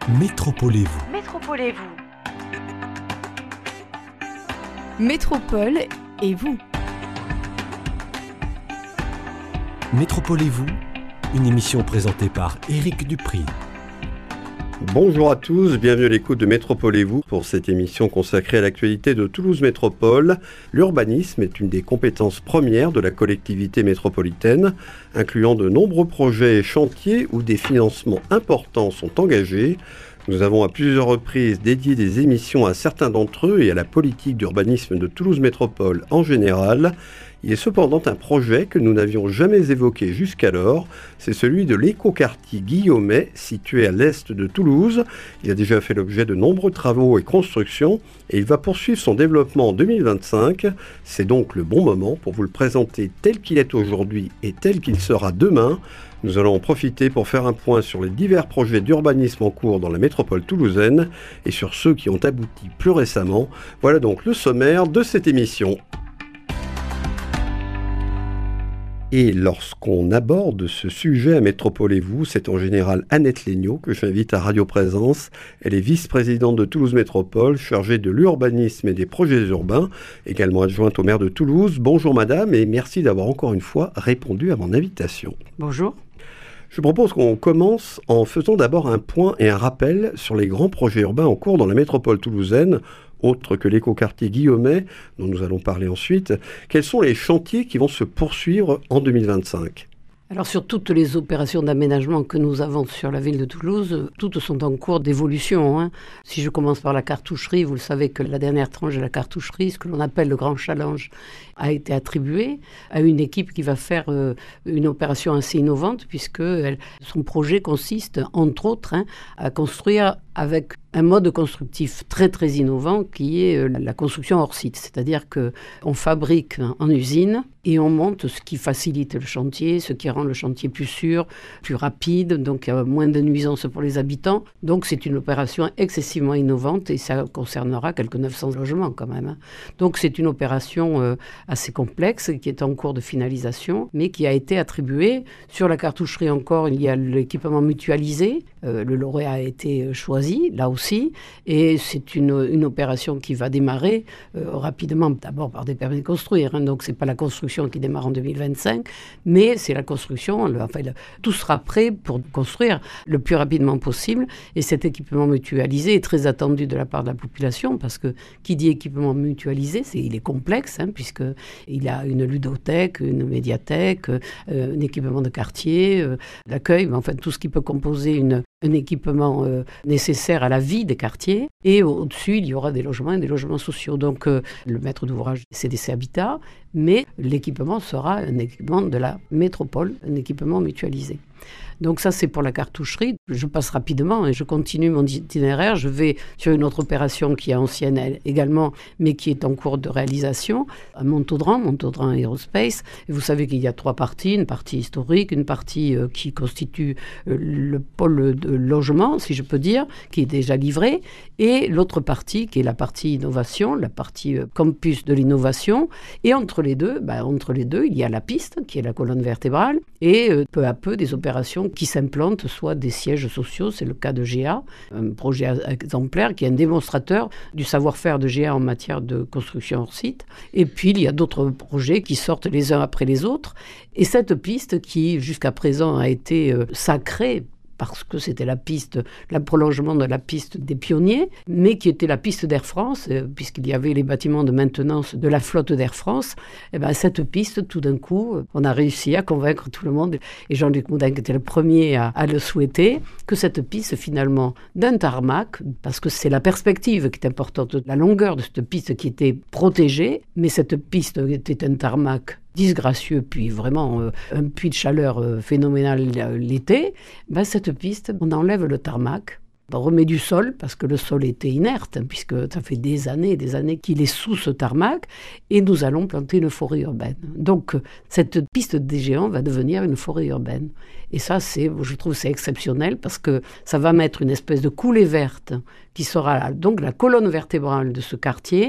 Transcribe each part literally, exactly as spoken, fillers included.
Métropolez-vous. Métropolez-vous. Métropole et vous. Métropolez-vous, une émission présentée par Éric Dupri. Bonjour à tous, bienvenue à l'écoute de Métropolez-vous pour cette émission consacrée à l'actualité de Toulouse Métropole. L'urbanisme est une des compétences premières de la collectivité métropolitaine, incluant de nombreux projets et chantiers où des financements importants sont engagés. Nous avons à plusieurs reprises dédié des émissions à certains d'entre eux et à la politique d'urbanisme de Toulouse Métropole en général. Il est cependant un projet que nous n'avions jamais évoqué jusqu'alors, c'est celui de l'écoquartier Guillaumet, situé à l'est de Toulouse. Il a déjà fait l'objet de nombreux travaux et constructions et il va poursuivre son développement en deux mille vingt-cinq. C'est donc le bon moment pour vous le présenter tel qu'il est aujourd'hui et tel qu'il sera demain. Nous allons en profiter pour faire un point sur les divers projets d'urbanisme en cours dans la métropole toulousaine et sur ceux qui ont abouti plus récemment. Voilà donc le sommaire de cette émission. Et lorsqu'on aborde ce sujet à Métropolez-vous, c'est en général Annette Legnaud que j'invite à Radio Présence. Elle est vice-présidente de Toulouse Métropole, chargée de l'urbanisme et des projets urbains, également adjointe au maire de Toulouse. Bonjour madame et merci d'avoir encore une fois répondu à mon invitation. Bonjour. Je propose qu'on commence en faisant d'abord un point et un rappel sur les grands projets urbains en cours dans la métropole toulousaine, autres que l'écoquartier Guillaumet, dont nous allons parler ensuite. Quels sont les chantiers qui vont se poursuivre en deux mille vingt-cinq ? Alors sur toutes les opérations d'aménagement que nous avons sur la ville de Toulouse, toutes sont en cours d'évolution. Hein. Si je commence par la cartoucherie, vous le savez que la dernière tranche de la cartoucherie, ce que l'on appelle le grand challenge, a été attribuée à une équipe qui va faire euh, une opération assez innovante puisque elle, son projet consiste, entre autres, hein, à construire avec un mode constructif très très innovant qui est euh, la construction hors site. C'est-à-dire qu'on fabrique en usine et on monte ce qui facilite le chantier, ce qui rend le chantier plus sûr, plus rapide, donc il y a moins de nuisances pour les habitants. Donc c'est une opération excessivement innovante et ça concernera quelques neuf cents logements quand même. Hein. Donc c'est une opération euh, assez complexe qui est en cours de finalisation, mais qui a été attribuée. Sur la cartoucherie encore, il y a l'équipement mutualisé. Euh, le lauréat a été choisi, là aussi, et c'est une, une opération qui va démarrer euh, rapidement, d'abord par des permis de construire. Hein, donc c'est pas la construction qui démarre en deux mille vingt-cinq, mais c'est la construction. Le, enfin, le, tout sera prêt pour construire le plus rapidement possible. Et cet équipement mutualisé est très attendu de la part de la population, parce que qui dit équipement mutualisé, c'est, il est complexe, hein, puisque il a une ludothèque, une médiathèque, euh, un équipement de quartier, euh, l'accueil, mais enfin tout ce qui peut composer une, un équipement euh, nécessaire à la vie des quartiers. Et au-dessus, il y aura des logements et des logements sociaux. Donc euh, le maître d'ouvrage, C D C Habitat, mais l'équipement sera un équipement de la métropole, un équipement mutualisé. Donc ça, c'est pour la cartoucherie. Je passe rapidement et je continue mon itinéraire. Je vais sur une autre opération qui est ancienne également, mais qui est en cours de réalisation, à Montaudran, Montaudran Aerospace. Et vous savez qu'il y a trois parties, une partie historique, une partie euh, qui constitue euh, le pôle de logement, si je peux dire, qui est déjà livré, et l'autre partie qui est la partie innovation, la partie euh, campus de l'innovation. Et entre les deux, bah, entre les deux, il y a la piste, qui est la colonne vertébrale, et euh, peu à peu des opérations qui s'implantent, soit des sièges sociaux, c'est le cas de G A, un projet exemplaire qui est un démonstrateur du savoir-faire de G A en matière de construction hors site. Et puis, il y a d'autres projets qui sortent les uns après les autres. Et cette piste qui, jusqu'à présent, a été euh, sacrée, parce que c'était la piste, le prolongement de la piste des pionniers, mais qui était la piste d'Air France, euh, puisqu'il y avait les bâtiments de maintenance de la flotte d'Air France. Et ben, cette piste, tout d'un coup, on a réussi à convaincre tout le monde, et Jean-Luc Moudin était le premier à, à le souhaiter, que cette piste, finalement, d'un tarmac, parce que c'est la perspective qui est importante, la longueur de cette piste qui était protégée, mais cette piste était un tarmac disgracieux, puis vraiment euh, un puits de chaleur euh, phénoménal euh, l'été, ben, cette piste, on enlève le tarmac, on remet du sol, parce que le sol était inerte, hein, puisque ça fait des années et des années qu'il est sous ce tarmac, et nous allons planter une forêt urbaine. Donc, cette piste des géants va devenir une forêt urbaine. Et ça, c'est, je trouve c'est exceptionnel, parce que ça va mettre une espèce de coulée verte, qui sera donc la colonne vertébrale de ce quartier,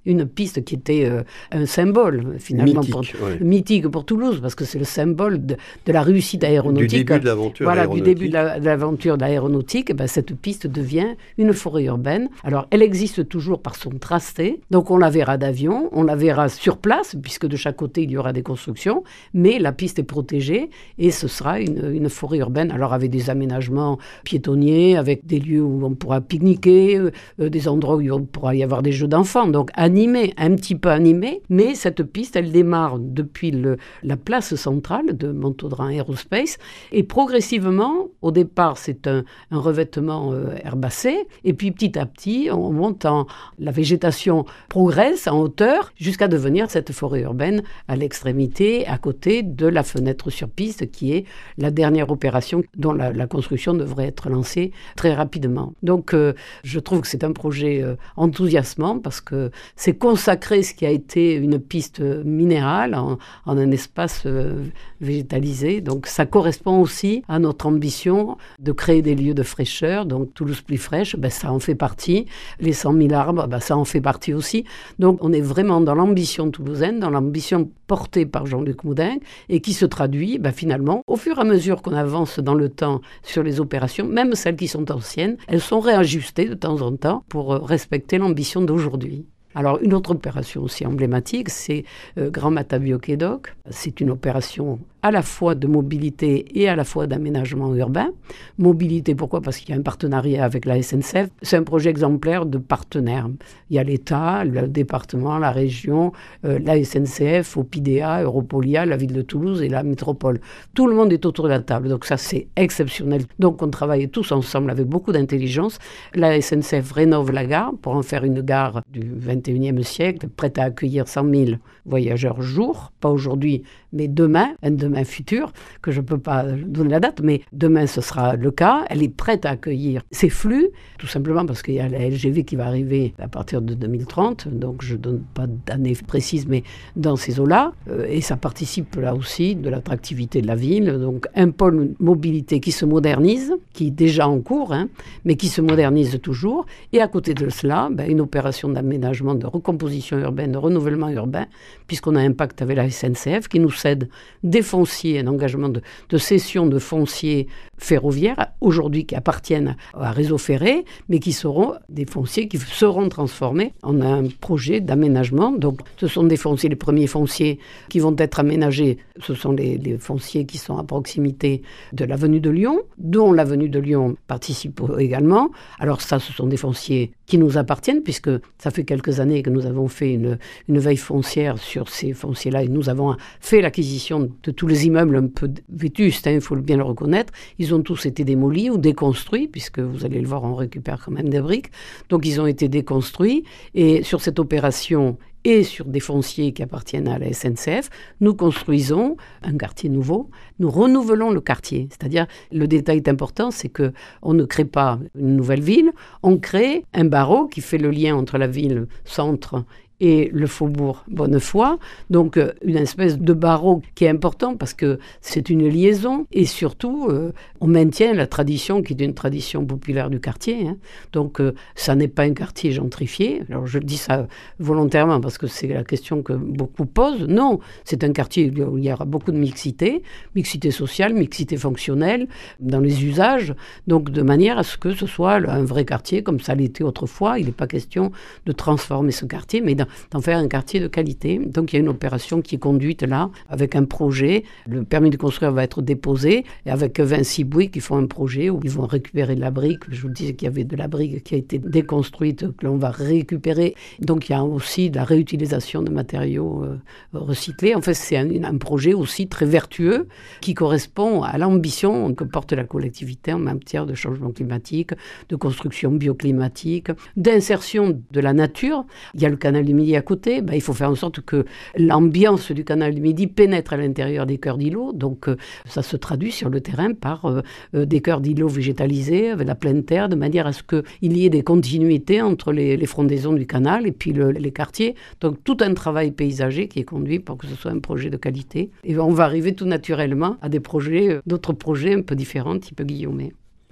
une piste qui était euh, un symbole, finalement, mythique, pour, ouais. mythique pour Toulouse, parce que c'est le symbole de, de la réussite aéronautique. Du début de l'aventure Voilà, aéronautique. du début de, la, de l'aventure de l'aéronautique, ben, cette piste devient une forêt urbaine. Alors, elle existe toujours par son tracé, donc on la verra d'avion, on la verra sur place, puisque de chaque côté, il y aura des constructions, mais la piste est protégée, et ce sera une, une forêt urbaine, alors avec des aménagements piétonniers, avec des lieux où on pourra pique-niquer, euh, des endroits où il pourra y avoir des jeux d'enfants, donc animé, un petit peu animé, mais cette piste, elle démarre depuis le, la place centrale de Montaudran Aerospace, et progressivement, au départ, c'est un, un revêtement euh, herbacé, et puis petit à petit, on monte en... La végétation progresse en hauteur, jusqu'à devenir cette forêt urbaine à l'extrémité, à côté de la fenêtre sur piste, qui est la dernière opération dont la, la construction devrait être lancée très rapidement. Donc, euh, je trouve que c'est un projet euh, enthousiasmant, parce que c'est consacrer ce qui a été une piste minérale en, en un espace euh, végétalisé. Donc, ça correspond aussi à notre ambition de créer des lieux de fraîcheur. Donc, Toulouse plus fraîche, ben, ça en fait partie. Les cent mille arbres, ben, ça en fait partie aussi. Donc, on est vraiment dans l'ambition toulousaine, dans l'ambition portée par Jean-Luc Moudin, et qui se traduit ben, finalement, au fur et à mesure qu'on avance dans le temps sur les opérations, même celles qui sont anciennes, elles sont réajustées de temps en temps pour respecter l'ambition d'aujourd'hui. Alors, une autre opération aussi emblématique, c'est euh, Grand Matabio-Quédoc. C'est une opération à la fois de mobilité et à la fois d'aménagement urbain. Mobilité, pourquoi ? Parce qu'il y a un partenariat avec la S N C F. C'est un projet exemplaire de partenaires. Il y a l'État, le département, la région, euh, la S N C F, Opidea, Europolia, la ville de Toulouse et la métropole. Tout le monde est autour de la table, donc ça c'est exceptionnel. Donc on travaille tous ensemble avec beaucoup d'intelligence. La S N C F rénove la gare pour en faire une gare du vingt et unième siècle, prête à accueillir cent mille voyageurs jour, pas aujourd'hui, mais demain, un demain futur, que je ne peux pas donner la date, mais demain ce sera le cas. Elle est prête à accueillir ces flux, tout simplement parce qu'il y a la L G V qui va arriver à partir de deux mille trente, donc je ne donne pas d'année précise, mais dans ces eaux-là, euh, et ça participe là aussi de l'attractivité de la ville, donc un pôle mobilité qui se modernise, qui est déjà en cours, hein, mais qui se modernise toujours, et à côté de cela, ben, une opération d'aménagement, de recomposition urbaine, de renouvellement urbain, puisqu'on a un pacte avec la S N C F qui nous cède des fonciers, un engagement de, de cession de fonciers ferroviaires, aujourd'hui qui appartiennent à Réseau Ferré, mais qui seront des fonciers qui seront transformés en un projet d'aménagement. Donc ce sont des fonciers, les premiers fonciers qui vont être aménagés, ce sont les, les fonciers qui sont à proximité de l'avenue de Lyon, dont l'avenue de Lyon participe également. Alors ça, ce sont des fonciers qui nous appartiennent, puisque ça fait quelques années que nous avons fait une, une veille foncière sur ces fonciers-là, et nous avons fait l'acquisition de tous les immeubles un peu vétustes, il hein, faut bien le reconnaître. Ils ont tous été démolis ou déconstruits, puisque vous allez le voir, on récupère quand même des briques. Donc ils ont été déconstruits, et sur cette opération et sur des fonciers qui appartiennent à la S N C F, nous construisons un quartier nouveau, nous renouvelons le quartier. C'est-à-dire, le détail est important, c'est qu'on ne crée pas une nouvelle ville, on crée un barreau qui fait le lien entre la ville centre et le faubourg Bonnefoy, donc une espèce de barreau qui est important parce que c'est une liaison, et surtout euh, on maintient la tradition qui est une tradition populaire du quartier, hein. Donc euh, ça n'est pas un quartier gentrifié. Alors je dis ça volontairement parce que c'est la question que beaucoup posent. Non, c'est un quartier où il y aura beaucoup de mixité, mixité sociale, mixité fonctionnelle dans les usages, donc de manière à ce que ce soit un vrai quartier comme ça l'était autrefois. Il n'est pas question de transformer ce quartier, mais d'en faire un quartier de qualité. Donc il y a une opération qui est conduite là, avec un projet. Le permis de construire va être déposé, et avec Vinci Bouygues qui font un projet où ils vont récupérer de la brique. Je vous disais qu'il y avait de la brique qui a été déconstruite, que l'on va récupérer. Donc il y a aussi de la réutilisation de matériaux euh, recyclés. En fait, c'est un, un projet aussi très vertueux qui correspond à l'ambition que porte la collectivité en matière de changement climatique, de construction bioclimatique, d'insertion de la nature. Il y a le canal du Midi à côté, ben, il faut faire en sorte que l'ambiance du canal du Midi pénètre à l'intérieur des cœurs d'îlots. Donc euh, ça se traduit sur le terrain par euh, euh, des cœurs d'îlots végétalisés avec la pleine terre, de manière à ce qu'il y ait des continuités entre les, les frondaisons du canal et puis le, les quartiers. Donc tout un travail paysager qui est conduit pour que ce soit un projet de qualité. Et on va arriver tout naturellement à des projets, euh, d'autres projets un peu différents, type Guillaumet.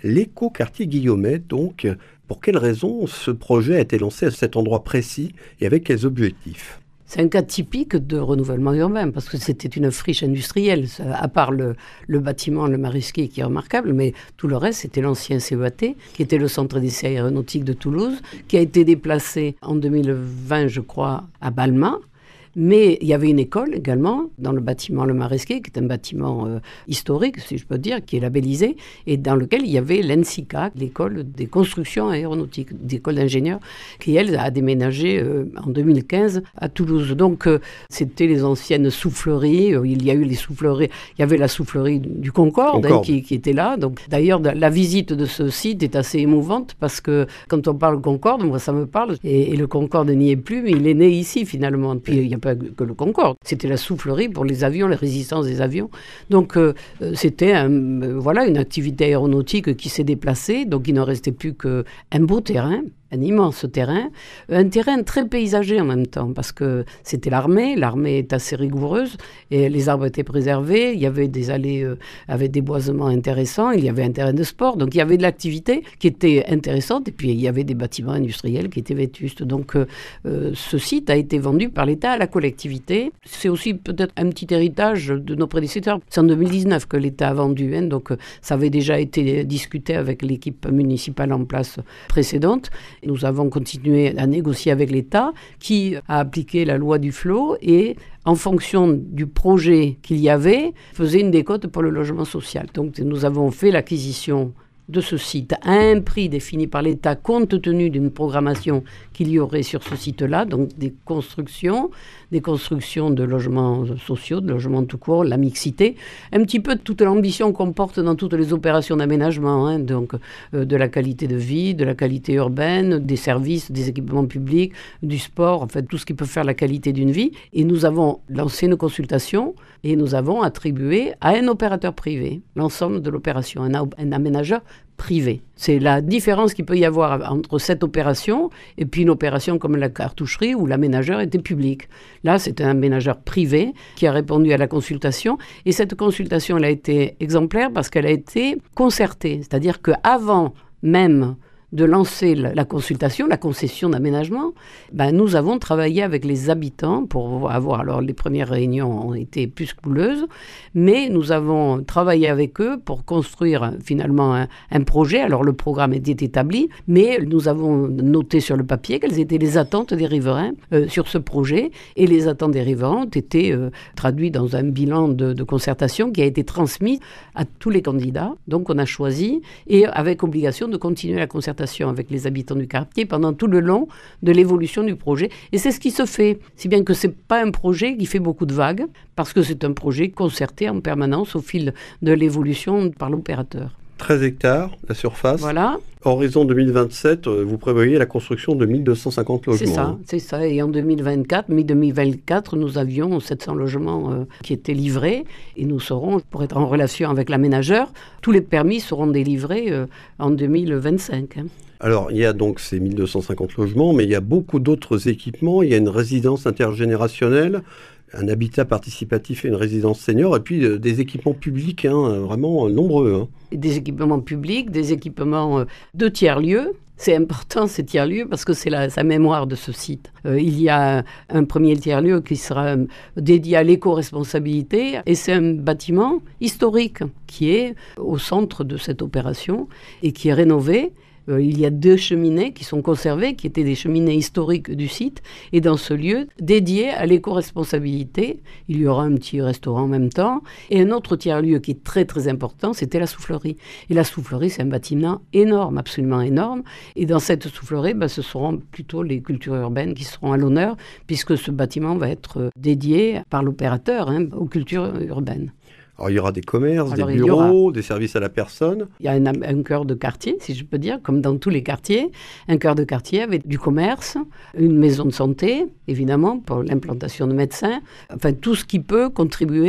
l'éco-quartier Guillaumet, donc. Pour quelles raisons ce projet a été lancé à cet endroit précis et avec quels objectifs ? C'est un cas typique de renouvellement urbain, parce que c'était une friche industrielle, à part le, le bâtiment, le Marisquier, qui est remarquable, mais tout le reste, c'était l'ancien C E A T, qui était le centre d'essai aéronautique de Toulouse, qui a été déplacé en deux mille vingt, je crois, à Balma. Mais il y avait une école également dans le bâtiment Le Maresquier, qui est un bâtiment euh, historique, si je peux dire, qui est labellisé, et dans lequel il y avait l'ENSICA, l'école des constructions aéronautiques, d'école d'ingénieurs, qui, elle, a déménagé euh, en deux mille quinze à Toulouse. Donc, euh, c'était les anciennes souffleries. Euh, il y a eu les souffleries. Il y avait la soufflerie du Concorde, Concorde. Hein, qui, qui était là. Donc, d'ailleurs, la visite de ce site est assez émouvante, parce que quand on parle Concorde, moi, ça me parle, et, et le Concorde n'y est plus, mais il est né ici, finalement. Puis, il y a que le Concorde. C'était la soufflerie pour les avions, la résistance des avions. Donc, euh, c'était un, euh, voilà, une activité aéronautique qui s'est déplacée. Donc, il ne restait plus qu'un beau terrain, un immense terrain, un terrain très paysager en même temps, parce que c'était l'armée, l'armée est assez rigoureuse, et les arbres étaient préservés, il y avait des allées euh, avec des boisements intéressants, il y avait un terrain de sport, donc il y avait de l'activité qui était intéressante, et puis il y avait des bâtiments industriels qui étaient vétustes. Donc euh, euh, ce site a été vendu par l'État à la collectivité. C'est aussi peut-être un petit héritage de nos prédécesseurs. C'est en deux mille dix-neuf que l'État a vendu, hein, donc euh, ça avait déjà été discuté avec l'équipe municipale en place précédente. Nous avons continué à négocier avec l'État qui a appliqué la loi Duflot et, en fonction du projet qu'il y avait, faisait une décote pour le logement social. Donc nous avons fait l'acquisition de ce site à un prix défini par l'État compte tenu d'une programmation qu'il y aurait sur ce site-là, donc des constructions, des constructions de logements sociaux, de logements tout court, la mixité, un petit peu toute l'ambition qu'on porte dans toutes les opérations d'aménagement, hein, donc euh, de la qualité de vie, de la qualité urbaine, des services, des équipements publics, du sport, en fait tout ce qui peut faire la qualité d'une vie. Et nous avons lancé une consultation et nous avons attribué à un opérateur privé l'ensemble de l'opération, un, un aménageur privé. C'est la différence qu'il peut y avoir entre cette opération et puis une opération comme la cartoucherie où l'aménageur était public. Là, c'est un aménageur privé qui a répondu à la consultation, et cette consultation, elle a été exemplaire parce qu'elle a été concertée. C'est-à-dire qu'avant même de lancer la consultation, la concession d'aménagement, ben nous avons travaillé avec les habitants pour avoir, alors les premières réunions ont été plus couleuses, mais nous avons travaillé avec eux pour construire finalement un, un projet. Alors le programme était établi, mais nous avons noté sur le papier quelles étaient les attentes des riverains euh, sur ce projet, et les attentes des riverains ont été euh, traduites dans un bilan de, de concertation qui a été transmis à tous les candidats. Donc on a choisi, et avec obligation de continuer la concertation avec les habitants du quartier pendant tout le long de l'évolution du projet. Et c'est ce qui se fait. Si bien que ce n'est pas un projet qui fait beaucoup de vagues, parce que c'est un projet concerté en permanence au fil de l'évolution par l'opérateur. treize hectares, la surface. Voilà. Horizon deux mille vingt-sept, vous prévoyez la construction de mille deux cent cinquante logements. C'est ça, c'est ça. Et en deux mille vingt-quatre, mi deux mille vingt-quatre, nous avions sept cents logements euh, qui étaient livrés. Et nous serons, pour être en relation avec l'aménageur, tous les permis seront délivrés euh, en deux mille vingt-cinq. Hein. Alors, il y a donc ces mille deux cent cinquante logements, mais il y a beaucoup d'autres équipements. Il y a une résidence intergénérationnelle, un habitat participatif et une résidence senior, et puis euh, des équipements publics, hein, vraiment euh, nombreux. Hein. Des équipements publics, des équipements euh, de tiers-lieux. C'est important, ces tiers-lieux, parce que c'est la, sa mémoire de ce site. Euh, il y a un, un premier tiers-lieu qui sera euh, dédié à l'éco-responsabilité, et c'est un bâtiment historique qui est au centre de cette opération et qui est rénové. Euh, il y a deux cheminées qui sont conservées, qui étaient des cheminées historiques du site. Et dans ce lieu dédié à l'éco-responsabilité, il y aura un petit restaurant en même temps. Et un autre tiers-lieu qui est très très important, c'était la soufflerie. Et la soufflerie, c'est un bâtiment énorme, absolument énorme. Et dans cette soufflerie, ben, ce seront plutôt les cultures urbaines qui seront à l'honneur, puisque ce bâtiment va être dédié par l'opérateur hein, aux cultures urbaines. Alors, il y aura des commerces, Alors, des bureaux, des services à la personne. Il y a un, un cœur de quartier, si je peux dire, comme dans tous les quartiers. Un cœur de quartier avec du commerce, une maison de santé, évidemment, pour l'implantation de médecins. Enfin, tout ce qui peut contribuer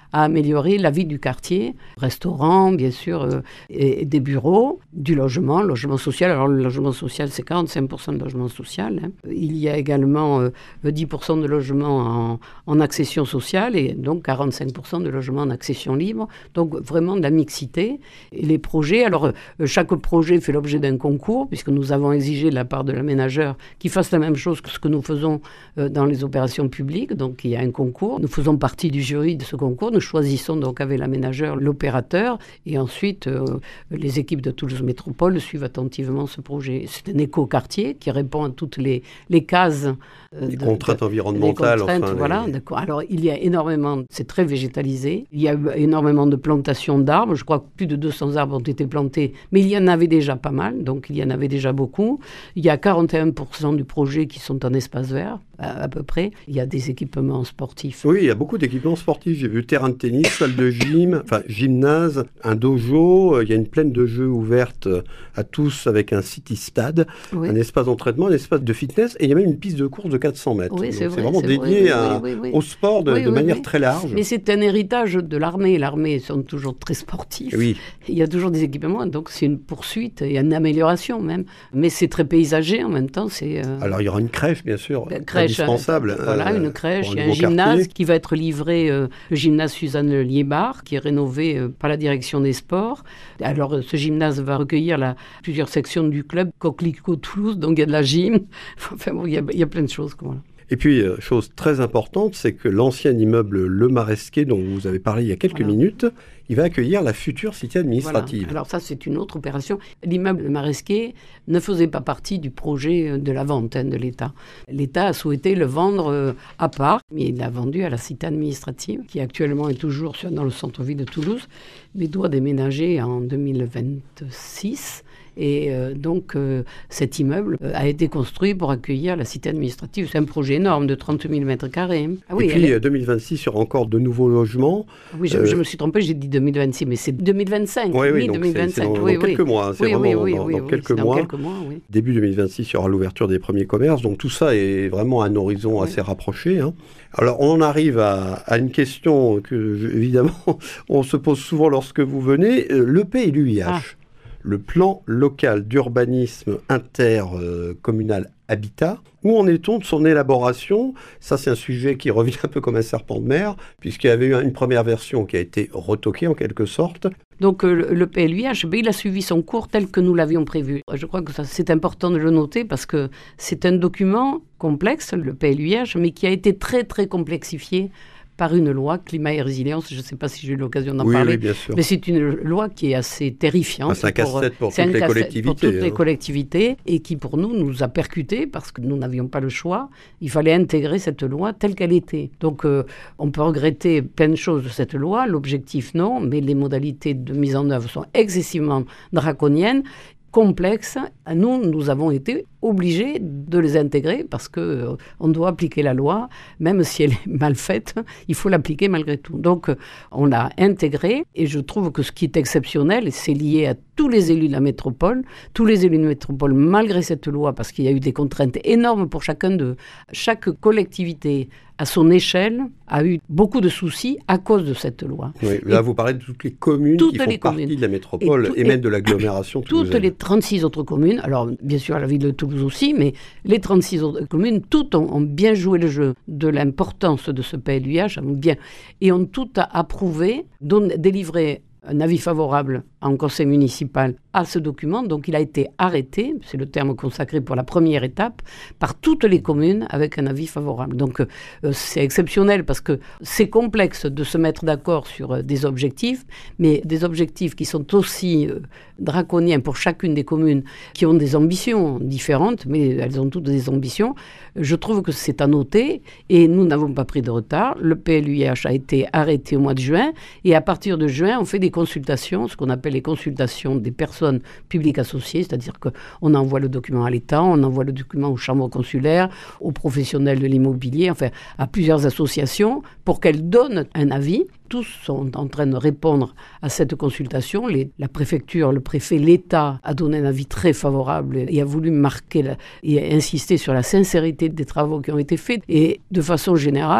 à améliorer la vie du quartier, restaurants, bien sûr, euh, et, et des bureaux, du logement, logement social. Alors le logement social, c'est quarante-cinq pour cent de logement social. Hein. Il y a également euh, dix pour cent de logements en, en accession sociale et donc quarante-cinq pour cent de logements en accession libre. Donc vraiment de la mixité. Et les projets, alors euh, chaque projet fait l'objet d'un concours, puisque nous avons exigé de la part de l'aménageur qu'il fasse la même chose que ce que nous faisons euh, dans les opérations publiques. Donc il y a un concours. Nous faisons partie du jury de ce concours. Nous choisissons donc avec l'aménageur l'opérateur et ensuite euh, les équipes de Toulouse Métropole suivent attentivement ce projet. C'est un éco-quartier qui répond à toutes les, les cases. Euh, les de, contraintes de, environnementales. Les contraintes, enfin, voilà, les... d'accord. Alors il y a énormément, c'est très végétalisé. Il y a eu énormément de plantations d'arbres. Je crois que plus de deux cents arbres ont été plantés, mais il y en avait déjà pas mal, donc il y en avait déjà beaucoup. Il y a quarante et un pour cent du projet qui sont en espace vert, à, à peu près. Il y a des équipements sportifs. Oui, il y a beaucoup d'équipements sportifs. J'ai vu terrain de tennis, salle de gym, enfin gymnase, un dojo. Il y a une plaine de jeux ouverte à tous avec un city stade, oui. Un espace d'entraînement, un espace de fitness et il y a même une piste de course de quatre cents mètres. Oui, c'est, Donc, vrai, c'est vraiment c'est dédié vrai, à, oui, oui, oui. au sport de, oui, de oui, manière oui. très large. Mais c'est un héritage de l'armée. L'armée sont toujours très sportifs. Oui. Il y a toujours des équipements, donc c'est une poursuite et une amélioration même. Mais c'est très paysager en même temps. C'est, euh... Alors il y aura une crèche, bien sûr, la crèche, indispensable. Euh, voilà, euh, une crèche. Il y a un quartier. gymnase qui va être livré, euh, le gymnase Suzanne Liébar, qui est rénové euh, par la direction des sports. Alors euh, ce gymnase va recueillir la, plusieurs sections du club, Coquelicot Toulouse, donc il y a de la gym. Enfin bon, il y a, il y a plein de choses. Quoi. Et puis, euh, chose très importante, c'est que l'ancien immeuble Le Maresquet, dont vous avez parlé il y a quelques voilà. minutes, il va accueillir la future cité administrative. Voilà. Alors ça, c'est une autre opération. L'immeuble Le Maresquet ne faisait pas partie du projet de la vente hein, de l'État. L'État a souhaité le vendre euh, à part, mais il l'a vendu à la cité administrative, qui actuellement est toujours dans le centre-ville de Toulouse, mais doit déménager en deux mille vingt-six. Et euh, donc, euh, cet immeuble euh, a été construit pour accueillir la cité administrative. C'est un projet énorme de trente mille mètres carrés. Ah, oui, et puis, est... deux mille vingt-six, il y aura encore de nouveaux logements. Oui, je, euh... je me suis trompé, j'ai dit deux mille vingt-six, mais c'est deux mille vingt-cinq. Oui, oui, oui, donc deux mille vingt-cinq. c'est, c'est dans, oui, dans oui. quelques mois. C'est oui, vraiment oui, oui, dans, oui, dans, oui, quelques, oui, mois. dans quelques mois. Oui. Début deux mille vingt-six, il y aura l'ouverture des premiers commerces. Donc, tout ça est vraiment à un horizon oui. assez rapproché. Hein. Alors, on en arrive à, à une question que, je, évidemment, on se pose souvent lorsque vous venez. Le P L U I H. Ah. Le plan local d'urbanisme intercommunal Habitat. Où en est-on de son élaboration ? Ça, c'est un sujet qui revient un peu comme un serpent de mer, puisqu'il y avait eu une première version qui a été retoquée en quelque sorte. Donc euh, le P L U I H, ben, il a suivi son cours tel que nous l'avions prévu. Je crois que ça, c'est important de le noter parce que c'est un document complexe, le P L U I H, mais qui a été très très complexifié par une loi climat et résilience. Je ne sais pas si j'ai eu l'occasion d'en oui, parler, oui, bien sûr. Mais c'est une loi qui est assez terrifiante. Ah, c'est un casse-tête pour, pour, toutes, les collectivités, pour toutes hein. les collectivités et qui, pour nous, nous a percuté parce que nous n'avions pas le choix. Il fallait intégrer cette loi telle qu'elle était. Donc, euh, on peut regretter plein de choses de cette loi, l'objectif non, mais les modalités de mise en œuvre sont excessivement draconiennes, complexes. Nous, nous avons été obligés de les intégrer parce qu'on euh, doit appliquer la loi, même si elle est mal faite, il faut l'appliquer malgré tout. Donc, euh, on l'a intégré et je trouve que ce qui est exceptionnel, c'est lié à tous les élus de la métropole, tous les élus de la métropole, malgré cette loi, parce qu'il y a eu des contraintes énormes pour chacun d'eux. Chaque collectivité, à son échelle, a eu beaucoup de soucis à cause de cette loi. Oui, là, et vous parlez de toutes les communes toutes qui font les partie communes. de la métropole et, tout, et même de l'agglomération toulousaine. Toutes les trente-six autres communes, alors bien sûr la ville de Toulouse aussi, mais les trente-six autres communes, toutes ont, ont bien joué le jeu de l'importance de ce P L U I H, bien, et ont toutes approuvé, don, délivré un avis favorable en conseil municipal à ce document. Donc il a été arrêté, c'est le terme consacré pour la première étape, par toutes les communes avec un avis favorable. Donc euh, c'est exceptionnel parce que c'est complexe de se mettre d'accord sur euh, des objectifs, mais des objectifs qui sont aussi euh, draconiens pour chacune des communes qui ont des ambitions différentes, mais elles ont toutes des ambitions. Je trouve que c'est à noter et nous n'avons pas pris de retard. Le P L U I H a été arrêté au mois de juin et à partir de juin, on fait des consultations, ce qu'on appelle les consultations des personnes publiques associées, c'est-à-dire qu'on envoie le document à l'État, on envoie le document aux chambres consulaires, aux professionnels de l'immobilier, enfin à plusieurs associations pour qu'elles donnent un avis. Tous sont en train de répondre à cette consultation. Les, la préfecture, le préfet, l'État a donné un avis très favorable et a voulu marquer la, et insister sur la sincérité des travaux qui ont été faits. Et de façon générale,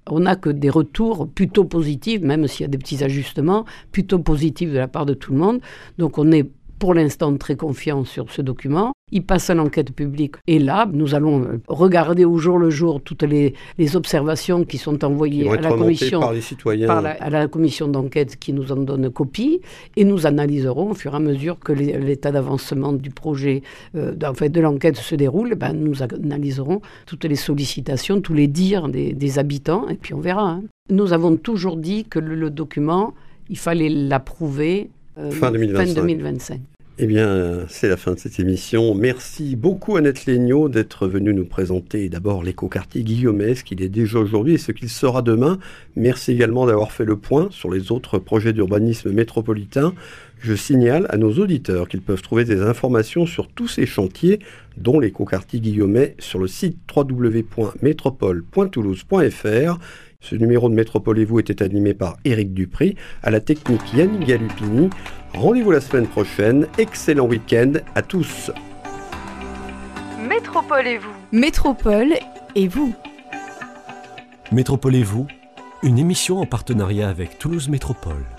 on n'a que des retours plutôt positifs, même s'il y a des petits ajustements, plutôt positifs de la part de tout le monde. Donc on est pour l'instant très confiant sur ce document. Il passe à l'enquête publique. Et là, nous allons regarder au jour le jour toutes les, les observations qui sont envoyées qui à la commission, par les citoyens. Par la, à la commission d'enquête qui nous en donne copie. Et nous analyserons au fur et à mesure que les, l'état d'avancement du projet, euh, en fait, de l'enquête se déroule. Ben, nous analyserons toutes les sollicitations, tous les dires des, des habitants. Et puis on verra. Hein. Nous avons toujours dit que le, le document, il fallait l'approuver euh, fin deux mille vingt-cinq. Fin deux mille vingt-cinq. Eh bien, c'est la fin de cette émission. Merci beaucoup Annette Léniaud d'être venue nous présenter d'abord l'écoquartier guillaumet, ce qu'il est déjà aujourd'hui et ce qu'il sera demain. Merci également d'avoir fait le point sur les autres projets d'urbanisme métropolitain. Je signale à nos auditeurs qu'ils peuvent trouver des informations sur tous ces chantiers, dont l'écoquartier guillaumet, sur le site w w w point métropole point toulouse point f r. Ce numéro de Métropole et vous était animé par Éric Dupry, à la technique Yannick Galupini. Rendez-vous la semaine prochaine. Excellent week-end à tous. Métropole et vous. Métropole et vous. Métropole et vous, une émission en partenariat avec Toulouse Métropole.